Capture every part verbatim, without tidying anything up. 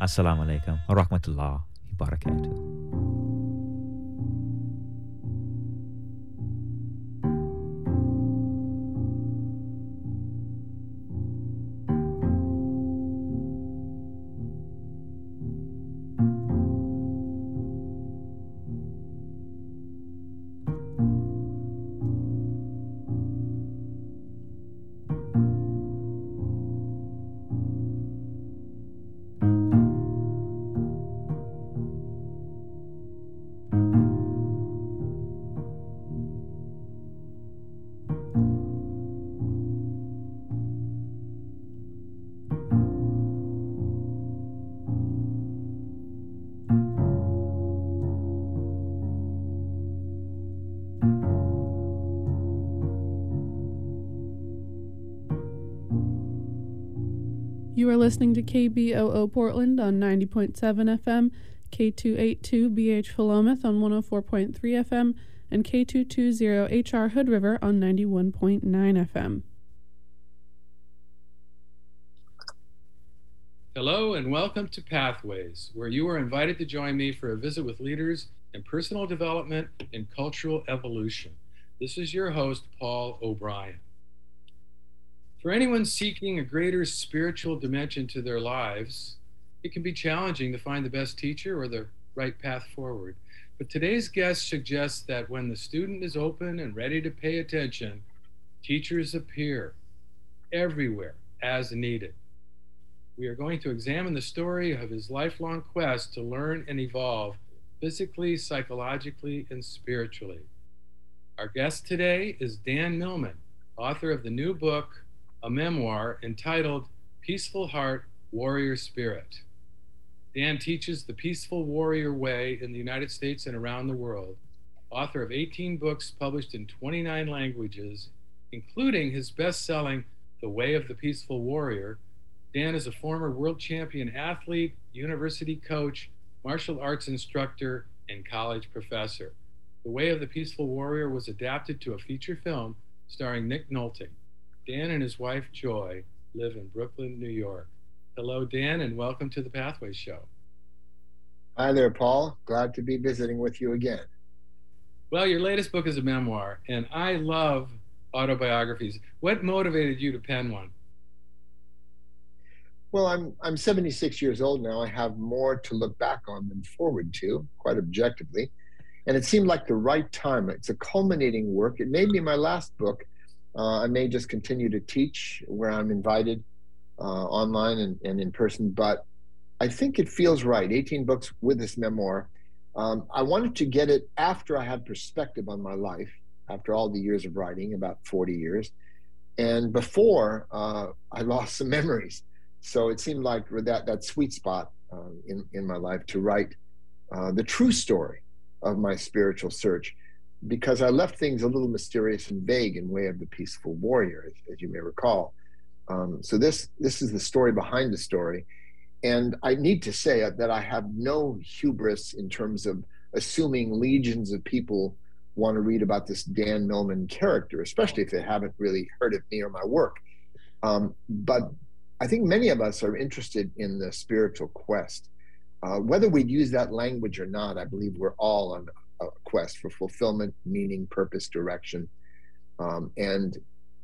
Assalamu alaikum wa rahmatullah wa barakatuh. You are listening to K B O O Portland on ninety point seven F M, K two eighty-two B H Philomath on one oh four point three F M, and K two twenty H R Hood River on ninety-one point nine F M. Hello and welcome to Pathways, where you are invited to join me for a visit with leaders in personal development and cultural evolution. This is your host, Paul O'Brien. For anyone seeking a greater spiritual dimension to their lives, it can be challenging to find the best teacher or the right path forward. But today's guest suggests that when the student is open and ready to pay attention, teachers appear everywhere as needed. We are going to examine the story of his lifelong quest to learn and evolve physically, psychologically, and spiritually. Our guest today is Dan Millman, author of the new book, a memoir entitled Peaceful Heart, Warrior Spirit. Dan teaches the peaceful warrior way in the United States and around the world, author of eighteen books published in twenty-nine languages, including his best-selling The Way of the Peaceful Warrior. Dan is a former world champion athlete, university coach, martial arts instructor, and college professor. The Way of the Peaceful Warrior was adapted to a feature film starring Nick Nolte. Dan and his wife, Joy, live in Brooklyn, New York. Hello, Dan, and welcome to the Pathways Show. Hi there, Paul. Glad to be visiting with you again. Well, your latest book is a memoir, and I love autobiographies. What motivated you to pen one? Well, I'm I'm seventy-six years old now. I have more to look back on than forward to, quite objectively. And it seemed like the right time. It's a culminating work. It may be my last book. Uh, I may just continue to teach where I'm invited, uh, online and, and in person, but I think it feels right. eighteen books with this memoir. Um, I wanted to get it after I had perspective on my life, after all the years of writing, about forty years, and before uh, I lost some memories. So it seemed like that, that sweet spot uh, in, in my life to write uh, the true story of my spiritual search, because I left things a little mysterious and vague in Way of the Peaceful Warrior, as, as you may recall. Um, so this this is the story behind the story. And I need to say that I have no hubris in terms of assuming legions of people want to read about this Dan Millman character, especially if they haven't really heard of me or my work. Um, but I think many of us are interested in the spiritual quest. Uh, whether we'd use that language or not, I believe we're all on a quest for fulfillment, meaning, purpose, direction. Um, and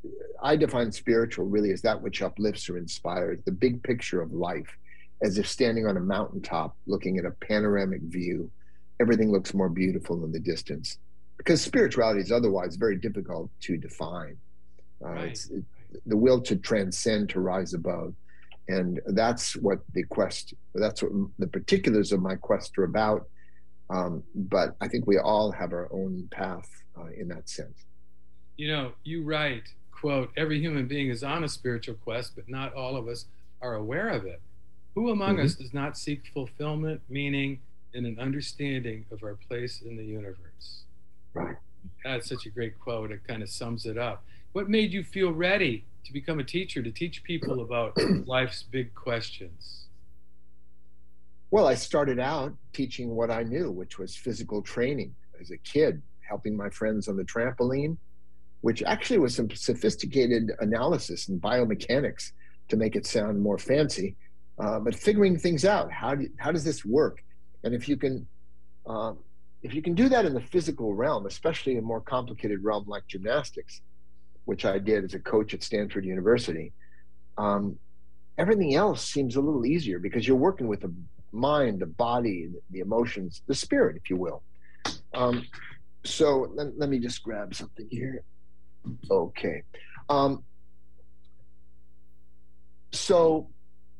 I define spiritual really as that which uplifts or inspires, the big picture of life, as if standing on a mountaintop looking at a panoramic view. Everything looks more beautiful in the distance, because spirituality is otherwise very difficult to define. Uh, Right. It's it, the will to transcend, to rise above. And that's what the quest, that's what the particulars of my quest are about. Um, but I think we all have our own path uh, in that sense. You know, you write, quote, every human being is on a spiritual quest, but not all of us are aware of it. Who among mm-hmm. us does not seek fulfillment, meaning, and an understanding of our place in the universe? Right. That's such a great quote. It kind of sums it up. What made you feel ready to become a teacher, to teach people about life's big questions? Well, I started out teaching what I knew, which was physical training as a kid, helping my friends on the trampoline, which actually was some sophisticated analysis and biomechanics to make it sound more fancy. uh, but figuring things out. How do, how does this work? And if you can, um, if you can do that in the physical realm, especially in a more complicated realm like gymnastics, which I did as a coach at Stanford University, um, everything else seems a little easier because you're working with the mind, the body, the emotions, the spirit, if you will. Um, so let, let me just grab something here. Okay. Um, so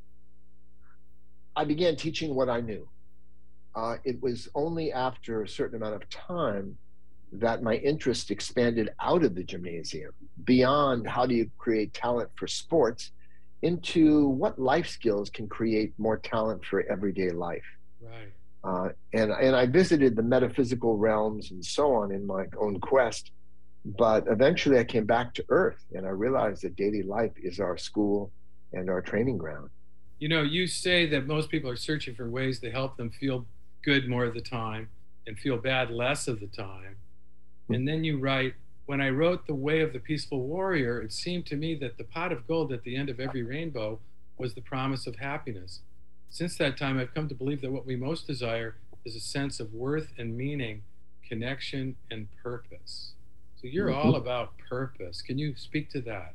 I began teaching what I knew. Uh, it was only after a certain amount of time that my interest expanded out of the gymnasium, beyond how do you create talent for sports, into what life skills can create more talent for everyday life. Right. Uh, and, and I visited the metaphysical realms and so on in my own quest. But eventually I came back to earth, and I realized that daily life is our school and our training ground. You know, you say that most people are searching for ways to help them feel good more of the time and feel bad less of the time. And then you write, when I wrote The Way of the Peaceful Warrior, it seemed to me that the pot of gold at the end of every rainbow was the promise of happiness. Since that time, I've come to believe that what we most desire is a sense of worth and meaning, connection and purpose. So you're Mm-hmm. all about purpose. Can you speak to that?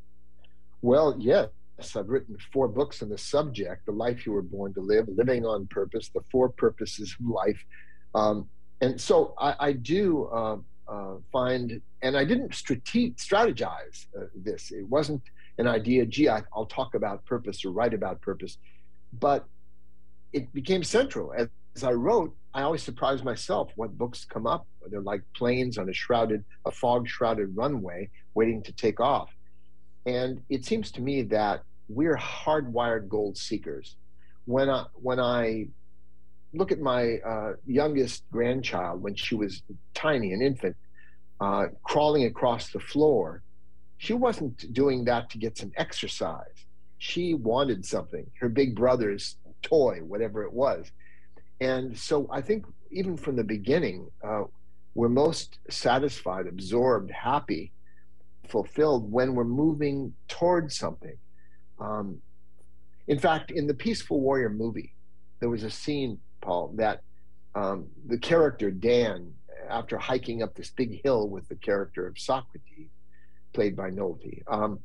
Well, yes. I've written four books on the subject: The Life You Were Born to Live, Living on Purpose, The Four Purposes of Life. Um, and so I, I do uh, uh, find, and I didn't strate- strategize uh, this. It wasn't an idea, gee, I, I'll talk about purpose or write about purpose, but it became central. As, as I wrote, I always surprised myself what books come up. They're like planes on a shrouded, a fog-shrouded runway waiting to take off. And it seems to me that we're hardwired gold seekers. When I, when I look at my uh, youngest grandchild, when she was tiny, an infant, uh, crawling across the floor, she wasn't doing that to get some exercise. She wanted something, her big brother's toy, whatever it was. And so I think even from the beginning, uh, we're most satisfied, absorbed, happy, fulfilled when we're moving towards something. Um, in fact, in the Peaceful Warrior movie, there was a scene, Paul, that um, the character Dan, after hiking up this big hill with the character of Socrates, played by Nolte, um,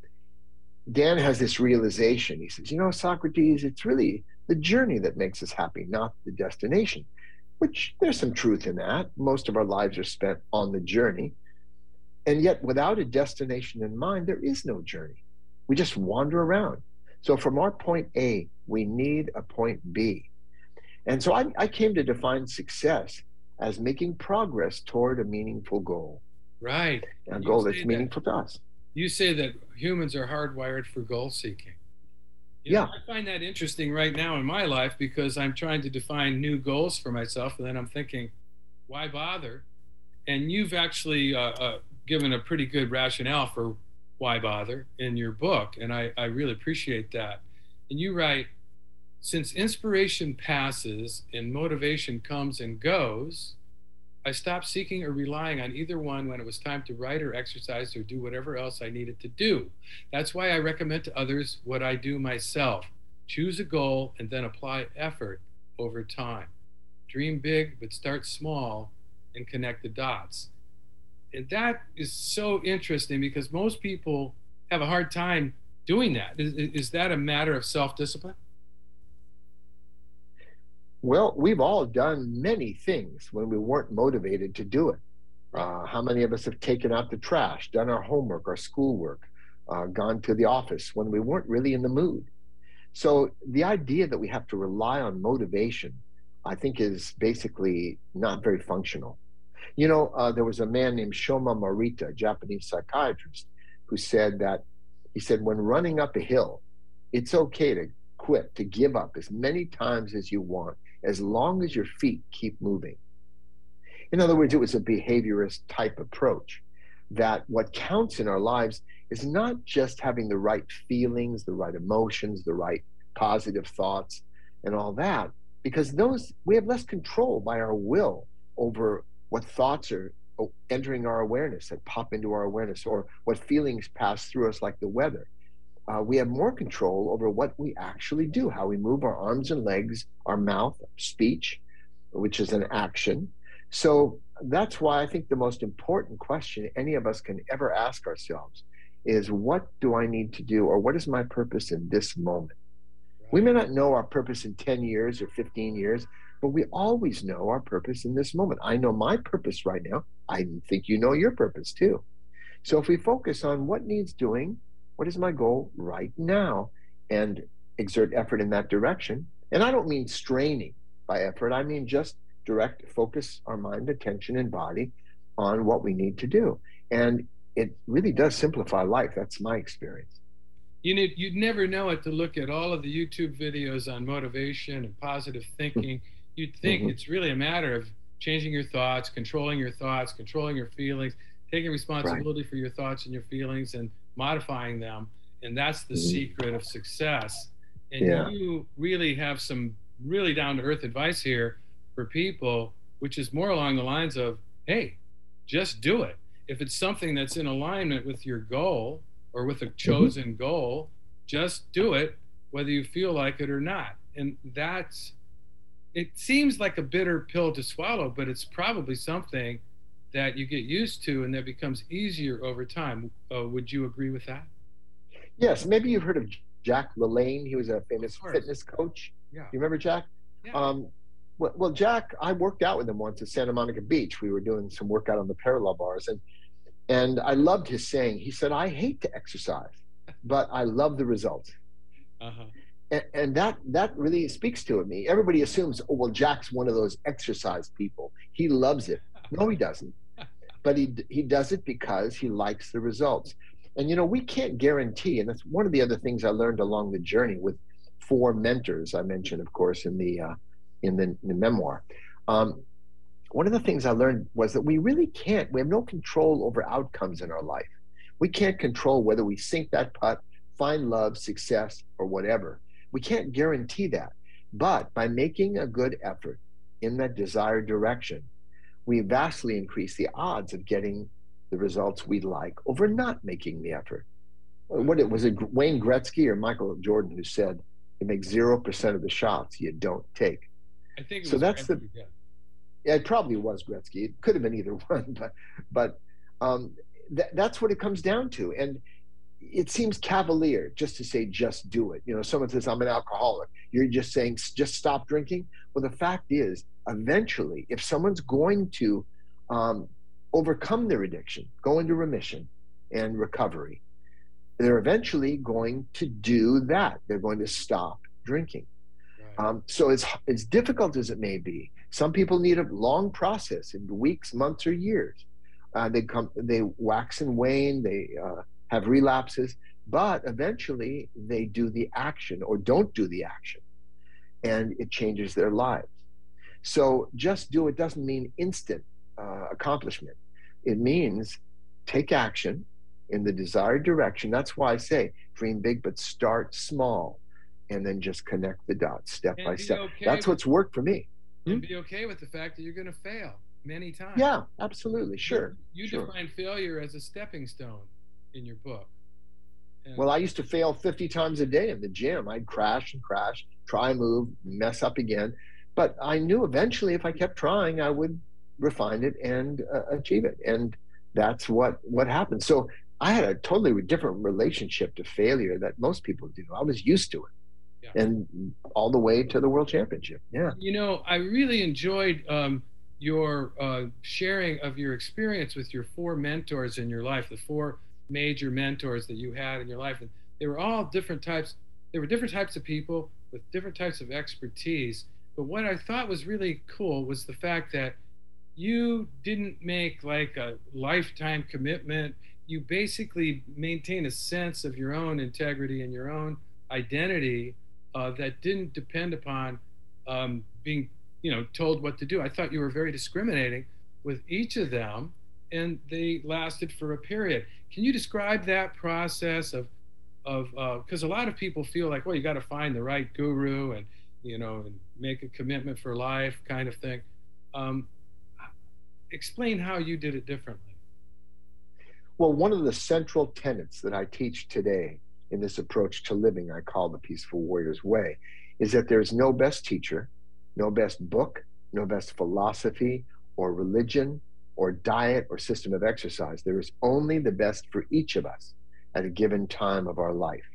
Dan has this realization. He says, you know, Socrates, it's really the journey that makes us happy, not the destination, which there's some truth in that. Most of our lives are spent on the journey. And yet, without a destination in mind, there is no journey. We just wander around. So from our point A, we need a point B. And so I, I came to define success as making progress toward a meaningful goal. Right. A You goal say that's meaningful that, to us. You say that humans are hardwired for goal seeking. You Yeah. know, I find that interesting right now in my life because I'm trying to define new goals for myself, and then I'm thinking, why bother? And you've actually uh, uh, given a pretty good rationale for why bother in your book, and I, I really appreciate that. And you write, since inspiration passes and motivation comes and goes, I stopped seeking or relying on either one when it was time to write or exercise or do whatever else I needed to do. That's why I recommend to others what I do myself. Choose a goal and then apply effort over time. Dream big, but start small and connect the dots. And that is so interesting because most people have a hard time doing that. Is, is that a matter of self-discipline? Well, we've all done many things when we weren't motivated to do it. Uh, how many of us have taken out the trash, done our homework, our schoolwork, uh, gone to the office when we weren't really in the mood? So the idea that we have to rely on motivation, I think, is basically not very functional. You know, uh, there was a man named Shoma Morita, a Japanese psychiatrist, who said that, he said, when running up a hill, it's okay to quit, to give up as many times as you want, as long as your feet keep moving. In other words, it was a behaviorist type approach, that what counts in our lives is not just having the right feelings, the right emotions, the right positive thoughts, and all that, because those, we have less control by our will over what thoughts are entering our awareness, that pop into our awareness, or what feelings pass through us like the weather. uh, we have more control over what we actually do, how we move our arms and legs, our mouth, speech, which is an action. So that's why I think the most important question any of us can ever ask ourselves is, what do I need to do, or what is my purpose in this moment? We may not know our purpose in ten years or fifteen years, but we always know our purpose in this moment. I know my purpose right now. I think you know your purpose too. So if we focus on what needs doing, what is my goal right now, and exert effort in that direction. And I don't mean straining by effort. I mean just direct focus our mind, attention, and body on what we need to do. And it really does simplify life. That's my experience. You need, you'd never know it to look at all of the YouTube videos on motivation and positive thinking. You'd think mm-hmm. it's really a matter of changing your thoughts, controlling your thoughts, controlling your feelings, taking responsibility right. for your thoughts and your feelings and modifying them. And that's the mm-hmm. secret of success. And yeah. you really have some really down-to-earth advice here for people, which is more along the lines of, hey, just do it. If it's something that's in alignment with your goal or with a chosen mm-hmm. goal, just do it, whether you feel like it or not. And that's, it seems like a bitter pill to swallow, but it's probably something that you get used to and that becomes easier over time. Uh, would you agree with that? Yes, maybe you've heard of Jack LaLanne. He was a famous fitness coach. Yeah. You remember Jack? Yeah. Um, well, well, Jack, I worked out with him once at Santa Monica Beach. We were doing some workout on the parallel bars, and and I loved his saying. He said, "I hate to exercise, but I love the results." Uh-huh. And, and that that really speaks to me. Everybody assumes, oh, well, Jack's one of those exercise people. He loves it. No, he doesn't. But he he does it because he likes the results. And, you know, we can't guarantee, and that's one of the other things I learned along the journey with four mentors I mentioned, of course, in the uh, in the, the memoir. Um, one of the things I learned was that we really can't, we have no control over outcomes in our life. We can't control whether we sink that putt, find love, success, or whatever. We can't guarantee that. But by making a good effort in that desired direction, we vastly increase the odds of getting the results we'd like over not making the effort. What it was, it Wayne Gretzky or Michael Jordan who said, you make zero percent of the shots you don't take. I think it so was that's Gretzky, the yeah. Yeah, it probably was Gretzky. It could have been either one, but but um, th- that's what it comes down to. And it seems cavalier just to say, just do it. You know, someone says, I'm an alcoholic. You're just saying, just stop drinking. Well, the fact is, eventually, if someone's going to um, overcome their addiction, go into remission and recovery, they're eventually going to do that. They're going to stop drinking. Right. Um, so as, as difficult as it may be, some people need a long process in weeks, months, or years. Uh, they come, they wax and wane, they uh, have relapses, but eventually they do the action or don't do the action, and it changes their lives. So just do it doesn't mean instant uh, accomplishment. It means take action in the desired direction. That's why I say dream big, but start small, and then just connect the dots step And by be step. okay That's with- what's worked for me. And be okay with the fact that you're going to fail many times. Yeah, absolutely. Sure. You sure. define failure as a stepping stone in your book. And Well, I used to fail fifty times a day in the gym. I'd crash and crash, try a move, mess up again. But I knew eventually if I kept trying, I would refine it and uh, achieve it. And that's what, what happened. So I had a totally different relationship to failure that most people do. I was used to it. Yeah. And all the way to the world championship. Yeah. You know, I really enjoyed um, your uh, sharing of your experience with your four mentors in your life, the four major mentors that you had in your life. And they were all different types. They were different types of people with different types of expertise. But what I thought was really cool was the fact that you didn't make like a lifetime commitment. You basically maintain a sense of your own integrity and your own identity uh, that didn't depend upon um, being, you know, told what to do. I thought you were very discriminating with each of them, and they lasted for a period. Can you describe that process of, of because uh, a lot of people feel like, well, you got to find the right guru and, you know, and make a commitment for life kind of thing. Um, explain how you did it differently. Well, one of the central tenets that I teach today in this approach to living I call the Peaceful Warrior's Way, is that there's no best teacher, no best book, no best philosophy or religion or diet or system of exercise. There is only the best for each of us at a given time of our life.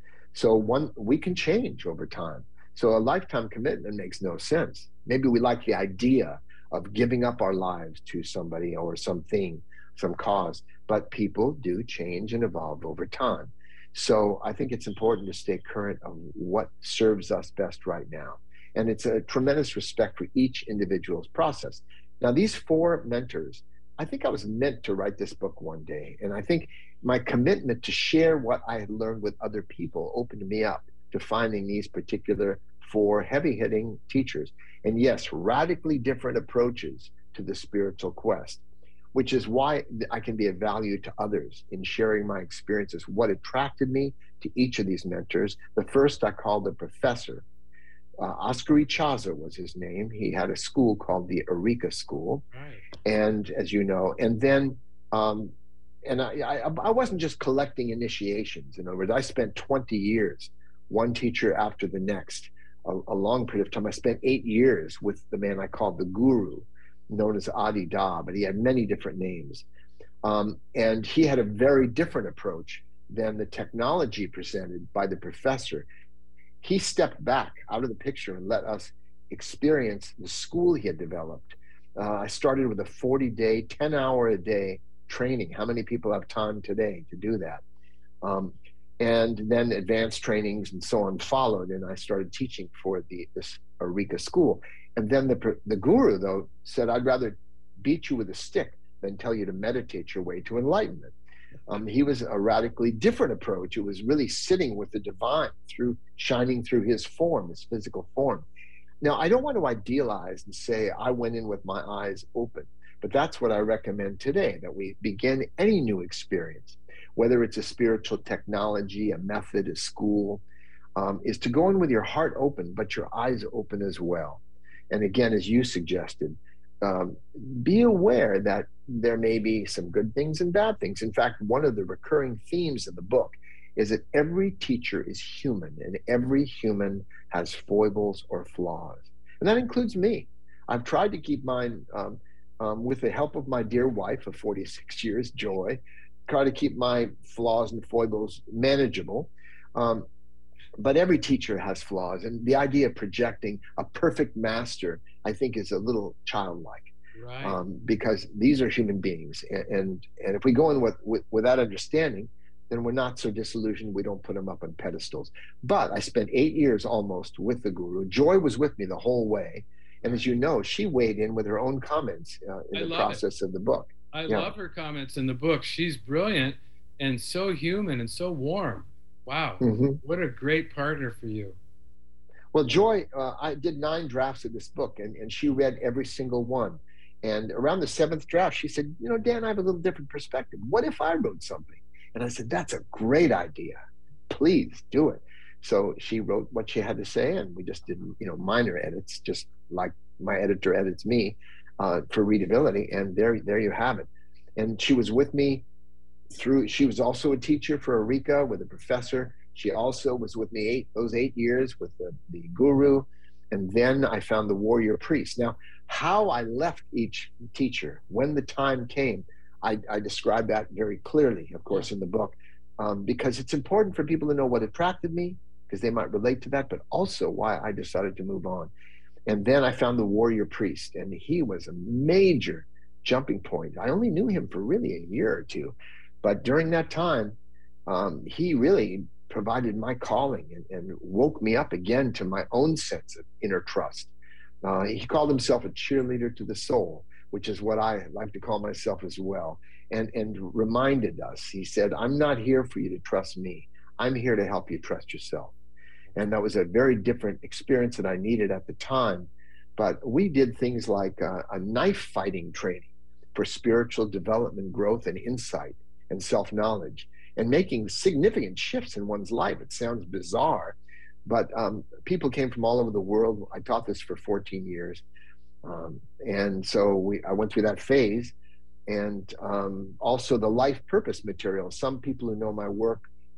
So one, we can change over time. So a lifetime commitment makes no sense. Maybe we like the idea of giving up our lives to somebody or something, some cause, but people do change and evolve over time. So I think it's important to stay current of what serves us best right now. And it's a tremendous respect for each individual's process. Now, these four mentors, I think I was meant to write this book one day. And I think my commitment to share what I had learned with other people opened me up to finding these particular four heavy-hitting teachers. And yes, radically different approaches to the spiritual quest, which is why I can be of value to others in sharing my experiences, what attracted me to each of these mentors. The first I called the professor. Uh, Oscar Ichaza was his name. He had a school called the Eureka School. Right. And as you know, and then, um, and I, I, I wasn't just collecting initiations. In other words, I spent twenty years, one teacher after the next, a, a long period of time. I spent eight years with the man I called the Guru, known as Adi Da, but he had many different names. Um, and he had a very different approach than the technology presented by the professor. He stepped back out of the picture and let us experience the school he had developed. Uh, I started with a forty-day, ten-hour-a-day training. How many people have time today to do that? Um, and then advanced trainings and so on followed, and I started teaching for the this Eureka School. And then the the guru, though, said, I'd rather beat you with a stick than tell you to meditate your way to enlightenment. Um, he was a radically different approach. It was really sitting with the divine through shining through his form, his physical form. Now, I don't want to idealize and say I went in with my eyes open, but that's what I recommend today, that we begin any new experience, whether it's a spiritual technology, a method, a school, um, is to go in with your heart open, but your eyes open as well. And again, as you suggested, um, be aware that there may be some good things and bad things. In fact, one of the recurring themes of the book is that every teacher is human, and every human has foibles or flaws. And that includes me. I've tried to keep mine, um, um, with the help of my dear wife of forty-six years, Joy, try to keep my flaws and foibles manageable. Um, but every teacher has flaws. And the idea of projecting a perfect master, I think, is a little childlike. Right. Um, because these are human beings. And, and, and if we go in with, with, with that understanding, then we're not so disillusioned we don't put them up on pedestals. But I spent eight years almost with the guru. Joy was with me the whole way. And as you know, she weighed in with her own comments uh, in I the love process it. of the book. I Yeah. love her comments in the book. She's brilliant and so human and so warm. Wow. Mm-hmm. What a great partner for you. Well, Joy, uh, I did nine drafts of this book, and, and she read every single one. And around the seventh draft, she said, you know, Dan, I have a little different perspective. What if I wrote something? And I said, that's a great idea. Please do it. So she wrote what she had to say, and we just did, you know, minor edits, just like my editor edits me uh, for readability. And there, there you have it. And she was with me through, she was also a teacher for Eureka with a professor. She also was with me eight, those eight years with the, the guru. And then I found the warrior priest. Now, how I left each teacher when the time came, I, I describe that very clearly, of course, in the book, um, because it's important for people to know what attracted me, because they might relate to that, but also why I decided to move on. And then I found the warrior priest, and he was a major jumping point. I only knew him for really a year or two, but during that time, um, he really provided my calling and, and woke me up again to my own sense of inner trust. Uh, he called himself a cheerleader to the soul, which is what I like to call myself as well, and, and reminded us, he said, I'm not here for you to trust me. I'm here to help you trust yourself. And that was a very different experience that I needed at the time. But we did things like a, a knife fighting training for spiritual development, growth, and insight, and self-knowledge, and making significant shifts in one's life. It sounds bizarre, but um, people came from all over the world. I taught this for fourteen years. Um, and so we, I went through that phase, and um, also the life purpose material. Some people who know my work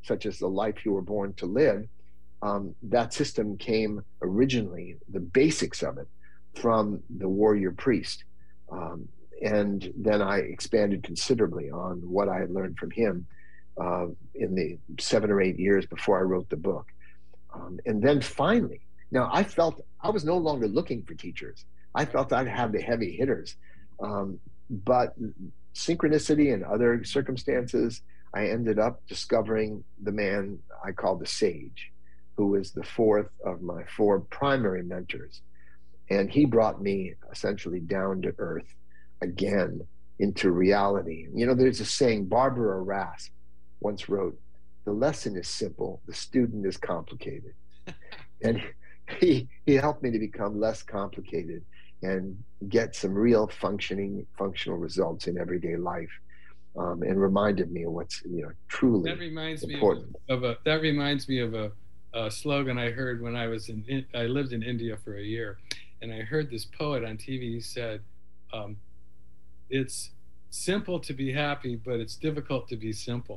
such as the life you were born to live, um, that system came originally, the basics of it, from the warrior priest. Um, and then I expanded considerably on what I had learned from him uh, in the seven or eight years before I wrote the book. Um, and then finally, now I felt I was no longer looking for teachers. I felt I'd have the heavy hitters. Um, but synchronicity and other circumstances, I ended up discovering the man I call the sage, who was the fourth of my four primary mentors. And he brought me essentially down to earth again, into reality. You know, there's a saying, Barbara Rasp once wrote, "The lesson is simple, the student is complicated." And he, he helped me to become less complicated and get some real functioning, functional results in everyday life. Um, and reminded me of what's, you know, truly that reminds important. me of a, of a that reminds me of a, a slogan I heard when I was in, in I lived in India for a year, and I heard this poet on T V. He said, um, "It's simple to be happy, but it's difficult to be simple."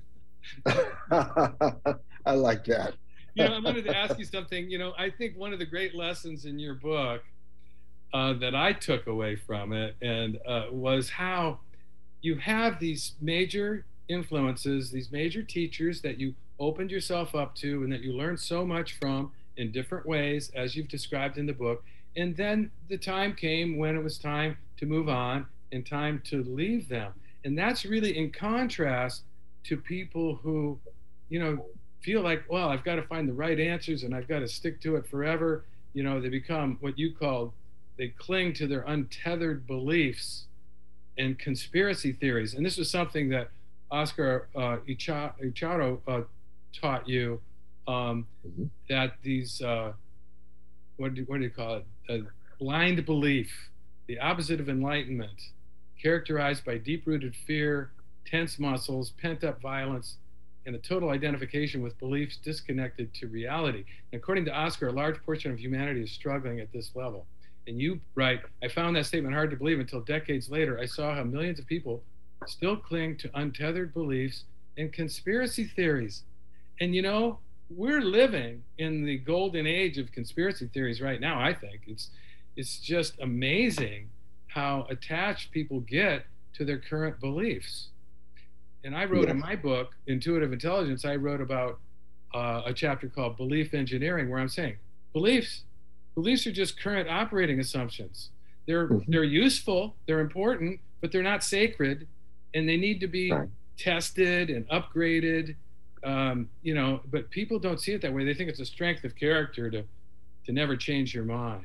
I like that. You know, I wanted to ask you something. You know, I think one of the great lessons in your book uh, that I took away from it, and uh, was how you have these major influences, these major teachers that you opened yourself up to and that you learned so much from in different ways, as you've described in the book. And then the time came when it was time to move on and time to leave them. And that's really in contrast to people who, you know, feel like, well, I've got to find the right answers and I've got to stick to it forever. You know, they become what you called, they cling to their untethered beliefs and conspiracy theories. And this was something that Oscar uh, Ichazo uh, taught you, um, mm-hmm. that these, uh, what, do, what do you call it? Uh, blind belief, the opposite of enlightenment, characterized by deep-rooted fear, tense muscles, pent-up violence, and a total identification with beliefs disconnected to reality. And according to Oscar, a large portion of humanity is struggling at this level. And you write, "I found that statement hard to believe until decades later I saw how millions of people still cling to untethered beliefs and conspiracy theories." And you know, we're living in the golden age of conspiracy theories right now, I think. It's, it's just amazing how attached people get to their current beliefs. And I wrote, yeah. in my book, Intuitive Intelligence, I wrote about uh, a chapter called Belief Engineering, where I'm saying, beliefs, beliefs are just current operating assumptions. They're, mm-hmm. they're useful, they're important, but they're not sacred, and they need to be right. tested and upgraded, um, you know, but people don't see it that way. They think it's a strength of character to, to never change your mind.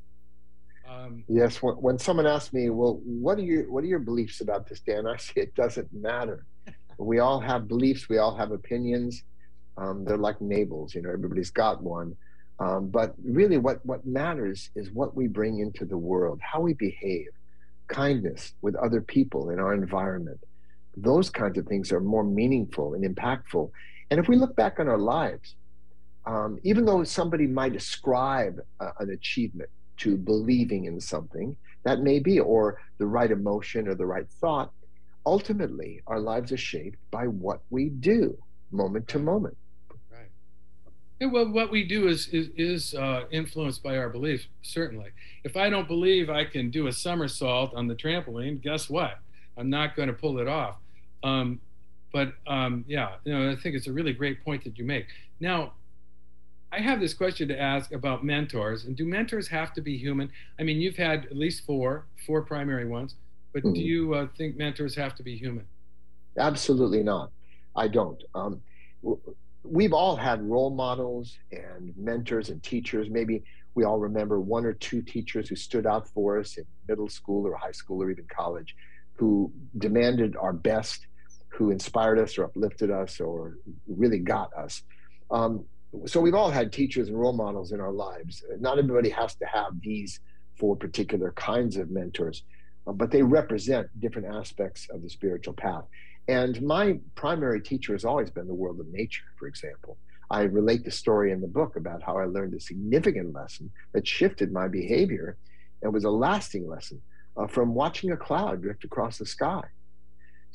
Um, yes, when, when someone asks me, well, what are your, what are your beliefs about this, Dan? I say, it doesn't matter. We all have beliefs, we all have opinions. Um, they're like neighbors, you know, everybody's got one. Um, but really what, what matters is what we bring into the world, how we behave, kindness with other people in our environment. Those kinds of things are more meaningful and impactful. And if we look back on our lives, um, even though somebody might ascribe uh, an achievement to believing in something, that may be, or the right emotion or the right thought, ultimately our lives are shaped by what we do moment to moment. Right. Yeah, well, what we do is is, is uh, influenced by our beliefs, certainly. If I don't believe I can do a somersault on the trampoline, guess what? I'm not going to pull it off. Um, but um, yeah, you know, I think it's a really great point that you make. Now, I have this question to ask about mentors. And do mentors have to be human? I mean, you've had at least four, four primary ones, but mm-hmm. do you uh, think mentors have to be human? Absolutely not. I don't. Um, we've all had role models and mentors and teachers. Maybe we all remember one or two teachers who stood out for us in middle school or high school or even college, who demanded our best, who inspired us or uplifted us or really got us. Um, so we've all had teachers and role models in our lives. Not everybody has to have these four particular kinds of mentors, uh, but they represent different aspects of the spiritual path. And my primary teacher has always been the world of nature, for example. I relate the story in the book about how I learned a significant lesson that shifted my behavior and was a lasting lesson uh, from watching a cloud drift across the sky.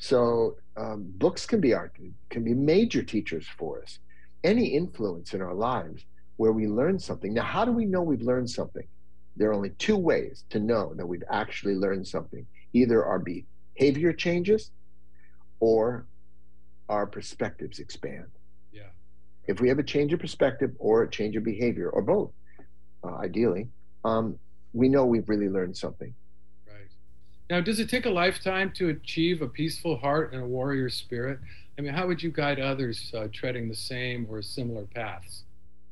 So um, books can be our can be major teachers for us. Any influence in our lives where we learn something. Now, how do we know we've learned something? There are only two ways to know that we've actually learned something. Either our behavior changes or our perspectives expand. Yeah. If we have a change of perspective or a change of behavior, or both, uh, ideally, um, we know we've really learned something. Right. Now, does it take a lifetime to achieve a peaceful heart and a warrior spirit? I mean, how would you guide others uh, treading the same or similar paths?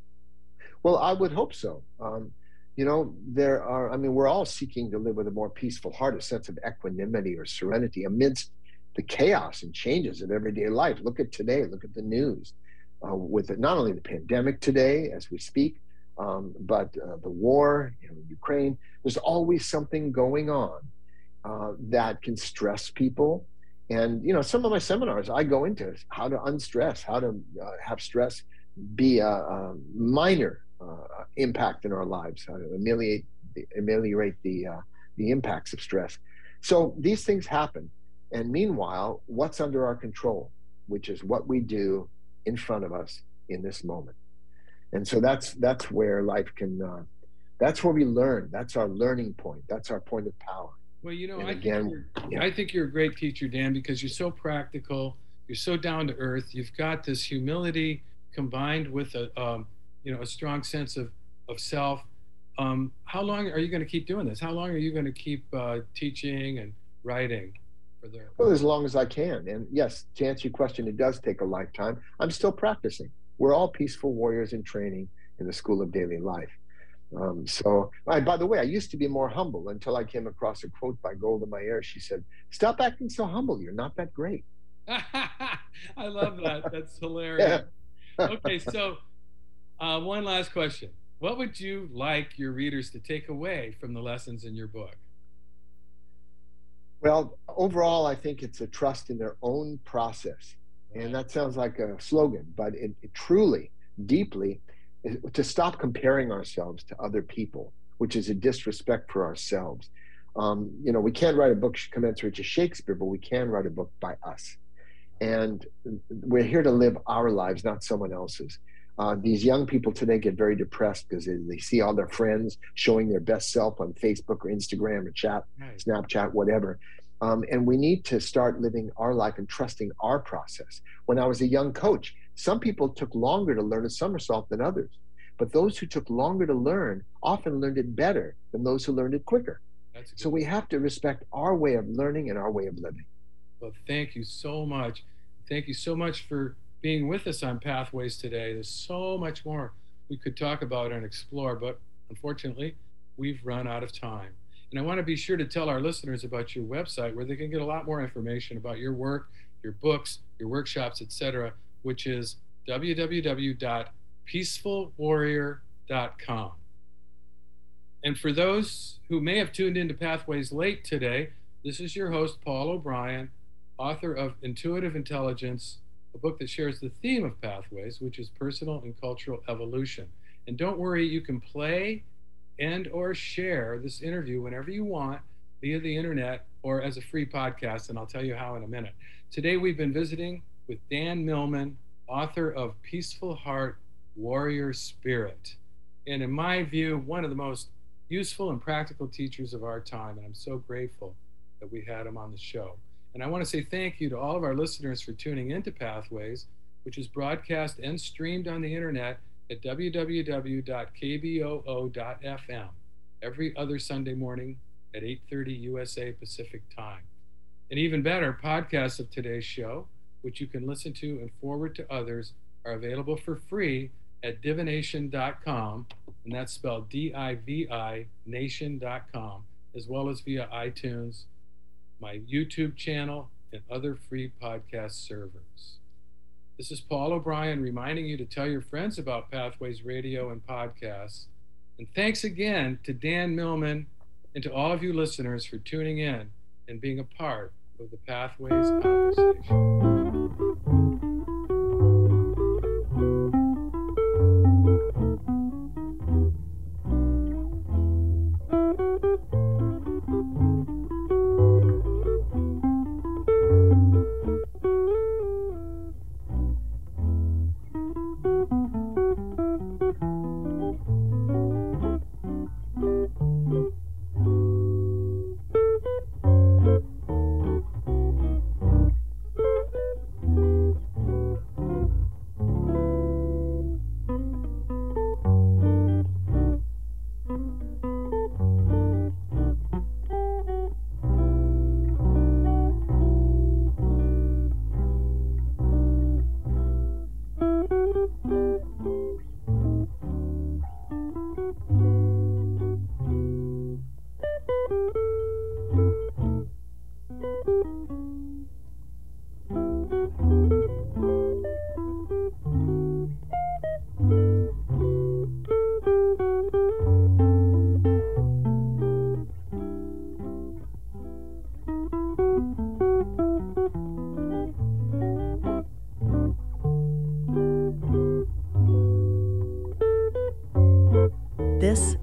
Well, I would hope so. Um, you know, there are, I mean, we're all seeking to live with a more peaceful heart, a sense of equanimity or serenity amidst the chaos and changes of everyday life. Look at today, look at the news, uh, with not only the pandemic today as we speak, um, but uh, the war in Ukraine. There's always something going on uh, that can stress people. And, you know, some of my seminars, I go into how to unstress, how to uh, have stress be a, a minor uh, impact in our lives, how to ameliorate the, ameliorate the, uh, the impacts of stress. So these things happen. And meanwhile, what's under our control, which is what we do in front of us in this moment. And so that's that's where life can, uh, that's where we learn. That's our learning point. That's our point of power. Well, you know, and I, again, think yeah. I think you're a great teacher, Dan, because you're so practical. You're so down to earth. You've got this humility combined with a, um, you know, a strong sense of, of self. Um, how long are you going to keep doing this? How long are you going to keep uh, teaching and writing? For the... Well, as long as I can. And yes, to answer your question, it does take a lifetime. I'm still practicing. We're all peaceful warriors in training in the School of Daily Life. Um, so, I, by the way, I used to be more humble until I came across a quote by Golda Meir. She said, "Stop acting so humble. You're not that great." I love that. That's hilarious. Yeah. Okay, so uh, one last question. What would you like your readers to take away from the lessons in your book? Well, overall, I think it's a trust in their own process. And that sounds like a slogan, but it, it truly, deeply, is to stop comparing ourselves to other people, which is a disrespect for ourselves. Um, you know, we can't write a book commensurate to Shakespeare, but we can write a book by us. And we're here to live our lives, not someone else's. Uh, these young people today get very depressed because they, they see all their friends showing their best self on Facebook or Instagram or chat, right. Snapchat, whatever. Um, and we need to start living our life and trusting our process. When I was a young coach, some people took longer to learn a somersault than others. But those who took longer to learn often learned it better than those who learned it quicker. So we have to respect our way of learning and our way of living. Well, thank you so much. Thank you so much for being with us on Pathways today. There's so much more we could talk about and explore, but unfortunately, we've run out of time. And I want to be sure to tell our listeners about your website where they can get a lot more information about your work, your books, your workshops, et cetera, which is w w w dot peaceful warrior dot com. And for those who may have tuned into Pathways late today, this is your host, Paul O'Brien, author of Intuitive Intelligence, a book that shares the theme of Pathways, which is personal and cultural evolution. And don't worry, you can play and or share this interview whenever you want via the internet or as a free podcast, and I'll tell you how in a minute. Today we've been visiting with Dan Millman, author of Peaceful Heart, Warrior Spirit. And in my view, one of the most useful and practical teachers of our time, and I'm so grateful that we had him on the show. And I want to say thank you to all of our listeners for tuning into Pathways, which is broadcast and streamed on the internet at w w w dot k b o o dot f m every other Sunday morning at eight thirty U S A Pacific Time. And even better, podcasts of today's show, which you can listen to and forward to others, are available for free at divination dot com, and that's spelled D I V I nation dot com, as well as via iTunes, my YouTube channel, and other free podcast servers. This is Paul O'Brien reminding you to tell your friends about Pathways Radio and podcasts. And thanks again to Dan Millman and to all of you listeners for tuning in and being a part of the Pathways conversation.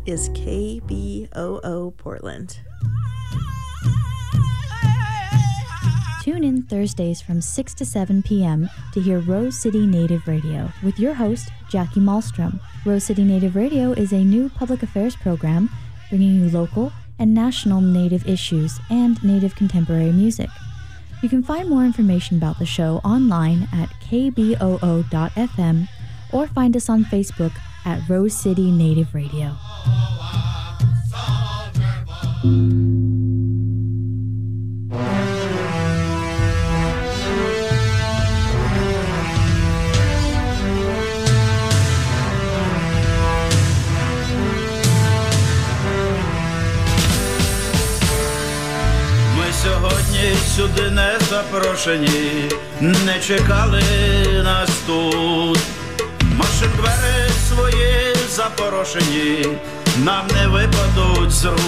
is K B O O Portland. Tune in Thursdays from six to seven p.m. to hear Rose City Native Radio with your host, Jackie Malmstrom. Rose City Native Radio is a new public affairs program bringing you local and national Native issues and Native contemporary music. You can find more information about the show online at k b o o dot f m or find us on Facebook at Rose City Native Radio. Сьогодні сюди не запрошені, не чекали нас тут. Машин двері свої запорошені, нам не випадуть з рук.